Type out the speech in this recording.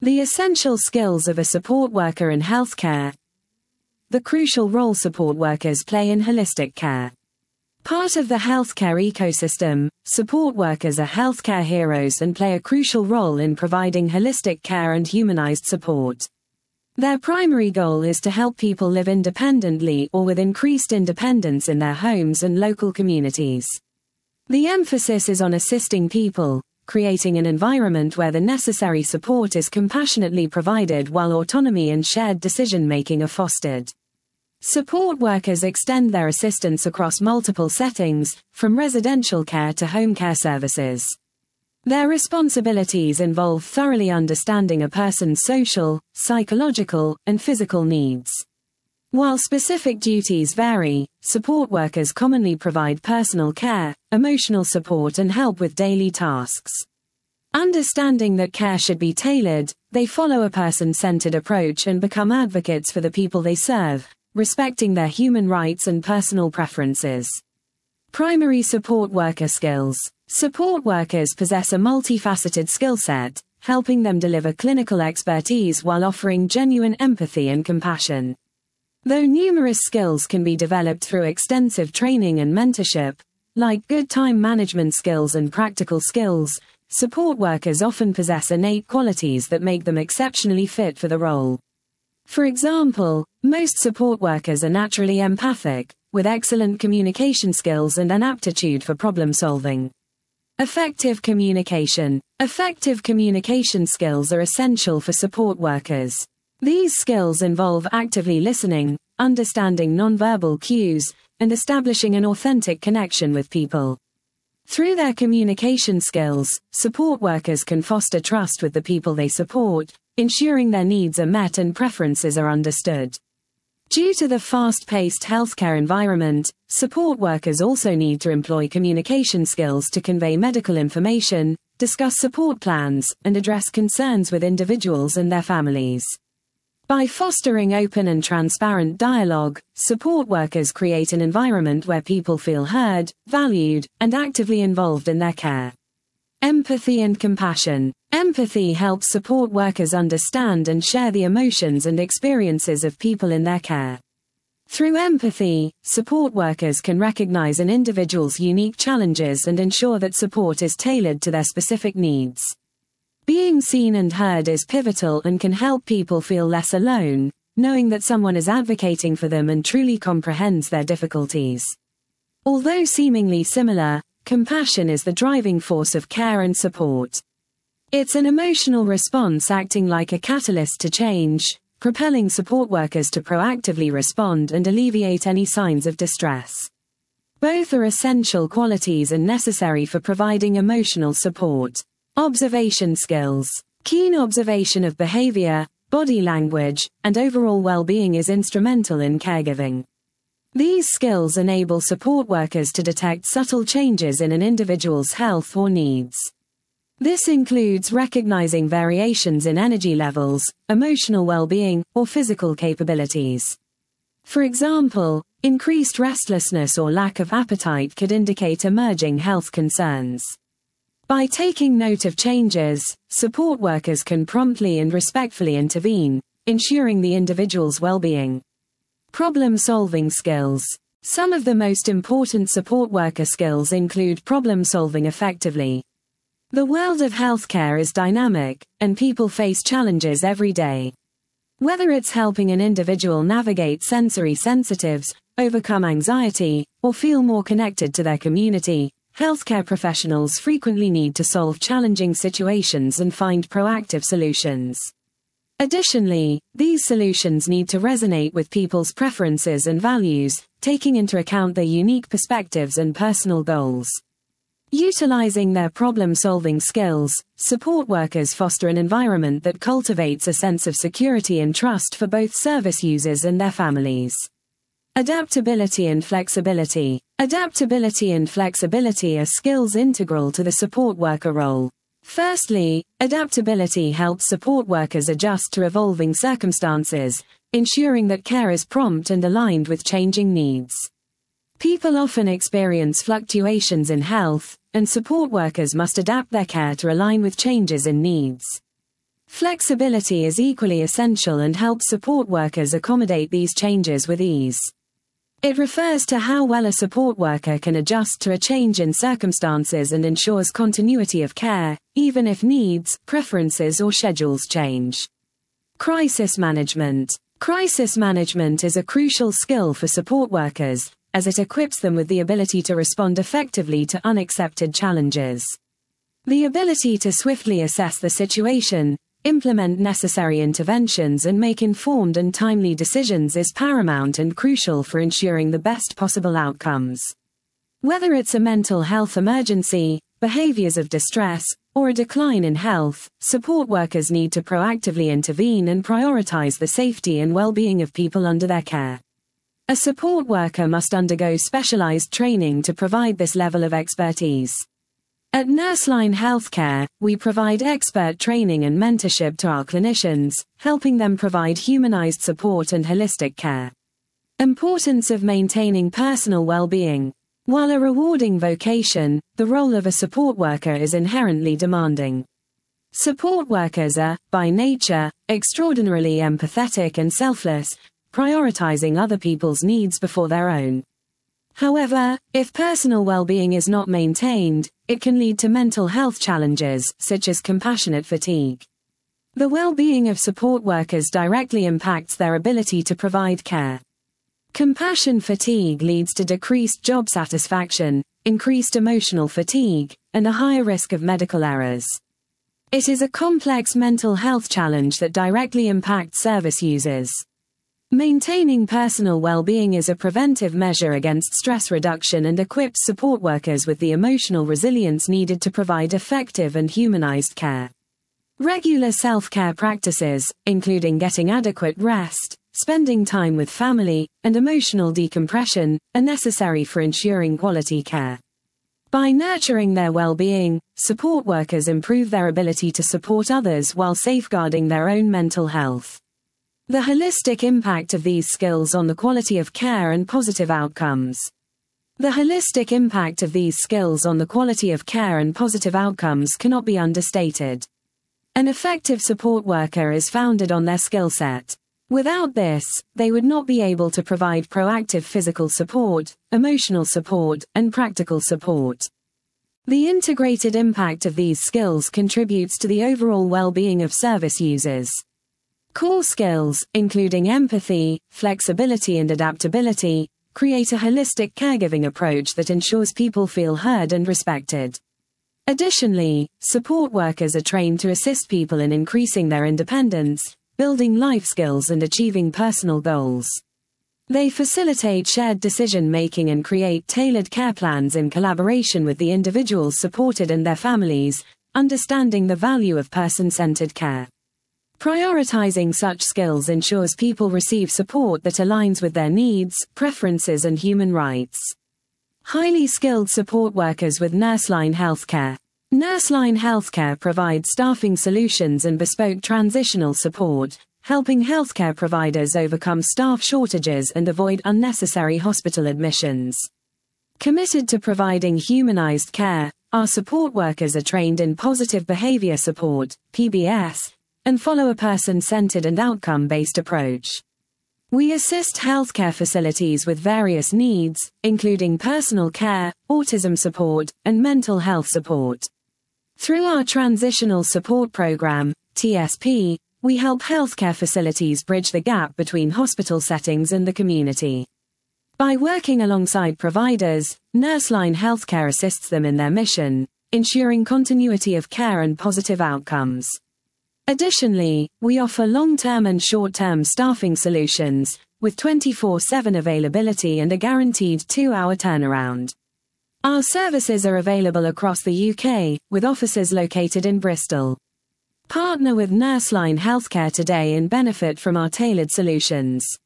The essential skills of a support worker in healthcare. The crucial role support workers play in holistic care. Part of the healthcare ecosystem, support workers are healthcare heroes and play a crucial role in providing holistic care and humanized support. Their primary goal is to help people live independently or with increased independence in their homes and local communities. The emphasis is on assisting people, creating an environment where the necessary support is compassionately provided while autonomy and shared decision-making are fostered. Support workers extend their assistance across multiple settings, from residential care to home care services. Their responsibilities involve thoroughly understanding a person's social, psychological, and physical needs. While specific duties vary, support workers commonly provide personal care, emotional support and help with daily tasks. Understanding that care should be tailored, they follow a person-centered approach and become advocates for the people they serve, respecting their human rights and personal preferences. Primary support worker skills. Support workers possess a multifaceted skill set, helping them deliver clinical expertise while offering genuine empathy and compassion. Though numerous skills can be developed through extensive training and mentorship, like good time management skills and practical skills, support workers often possess innate qualities that make them exceptionally fit for the role. For example, most support workers are naturally empathic, with excellent communication skills and an aptitude for problem solving. Effective communication. Effective communication skills are essential for support workers. These skills involve actively listening, understanding nonverbal cues, and establishing an authentic connection with people. Through their communication skills, support workers can foster trust with the people they support, ensuring their needs are met and preferences are understood. Due to the fast-paced healthcare environment, support workers also need to employ communication skills to convey medical information, discuss support plans, and address concerns with individuals and their families. By fostering open and transparent dialogue, support workers create an environment where people feel heard, valued, and actively involved in their care. Empathy and compassion. Empathy helps support workers understand and share the emotions and experiences of people in their care. Through empathy, support workers can recognize an individual's unique challenges and ensure that support is tailored to their specific needs. Being seen and heard is pivotal and can help people feel less alone, knowing that someone is advocating for them and truly comprehends their difficulties. Although seemingly similar, compassion is the driving force of care and support. It's an emotional response acting like a catalyst to change, propelling support workers to proactively respond and alleviate any signs of distress. Both are essential qualities and necessary for providing emotional support. Observation skills. Keen observation of behavior, body language, and overall well-being is instrumental in caregiving. These skills enable support workers to detect subtle changes in an individual's health or needs. This includes recognizing variations in energy levels, emotional well-being, or physical capabilities. For example, increased restlessness or lack of appetite could indicate emerging health concerns. By taking note of changes, support workers can promptly and respectfully intervene, ensuring the individual's well-being. Problem-solving skills. Some of the most important support worker skills include problem-solving effectively. The world of healthcare is dynamic, and people face challenges every day. Whether it's helping an individual navigate sensory sensitives, overcome anxiety, or feel more connected to their community, healthcare professionals frequently need to solve challenging situations and find proactive solutions. Additionally, these solutions need to resonate with people's preferences and values, taking into account their unique perspectives and personal goals. Utilizing their problem-solving skills, support workers foster an environment that cultivates a sense of security and trust for both service users and their families. Adaptability and flexibility. Adaptability and flexibility are skills integral to the support worker role. Firstly, adaptability helps support workers adjust to evolving circumstances, ensuring that care is prompt and aligned with changing needs. People often experience fluctuations in health, and support workers must adapt their care to align with changes in needs. Flexibility is equally essential and helps support workers accommodate these changes with ease. It refers to how well a support worker can adjust to a change in circumstances and ensures continuity of care, even if needs, preferences or schedules change. Crisis management. Crisis management is a crucial skill for support workers, as it equips them with the ability to respond effectively to unaccepted challenges. The ability to swiftly assess the situation, implement necessary interventions and make informed and timely decisions is paramount and crucial for ensuring the best possible outcomes. Whether it's a mental health emergency, behaviors of distress, or a decline in health, support workers need to proactively intervene and prioritize the safety and well-being of people under their care. A support worker must undergo specialized training to provide this level of expertise. At Nurseline Healthcare, we provide expert training and mentorship to our clinicians, helping them provide humanized support and holistic care. Importance of maintaining personal well-being. While a rewarding vocation, the role of a support worker is inherently demanding. Support workers are, by nature, extraordinarily empathetic and selfless, prioritizing other people's needs before their own. However, if personal well-being is not maintained, it can lead to mental health challenges, such as compassionate fatigue. The well-being of support workers directly impacts their ability to provide care. Compassion fatigue leads to decreased job satisfaction, increased emotional fatigue, and a higher risk of medical errors. It is a complex mental health challenge that directly impacts service users. Maintaining personal well-being is a preventive measure against stress reduction and equips support workers with the emotional resilience needed to provide effective and humanized care. Regular self-care practices, including getting adequate rest, spending time with family, and emotional decompression, are necessary for ensuring quality care. By nurturing their well-being, support workers improve their ability to support others while safeguarding their own mental health. The holistic impact of these skills on the quality of care and positive outcomes. The holistic impact of these skills on the quality of care and positive outcomes cannot be understated. An effective support worker is founded on their skill set. Without this, they would not be able to provide proactive physical support, emotional support, and practical support. The integrated impact of these skills contributes to the overall well-being of service users. Core skills, including empathy, flexibility and adaptability, create a holistic caregiving approach that ensures people feel heard and respected. Additionally, support workers are trained to assist people in increasing their independence, building life skills and achieving personal goals. They facilitate shared decision-making and create tailored care plans in collaboration with the individuals supported and their families, understanding the value of person-centered care. Prioritizing such skills ensures people receive support that aligns with their needs, preferences and human rights. Highly skilled support workers with Nurseline Healthcare. Nurseline Healthcare provides staffing solutions and bespoke transitional support, helping healthcare providers overcome staff shortages and avoid unnecessary hospital admissions. Committed to providing humanized care, our support workers are trained in positive behavior support, PBS, and follow a person-centered and outcome-based approach. We assist healthcare facilities with various needs, including personal care, autism support, and mental health support. Through our Transitional Support Program, TSP, we help healthcare facilities bridge the gap between hospital settings and the community. By working alongside providers, Nurseline Healthcare assists them in their mission, ensuring continuity of care and positive outcomes. Additionally, we offer long-term and short-term staffing solutions, with 24/7 availability and a guaranteed 2-hour turnaround. Our services are available across the UK, with offices located in Bristol. Partner with Nurseline Healthcare today and benefit from our tailored solutions.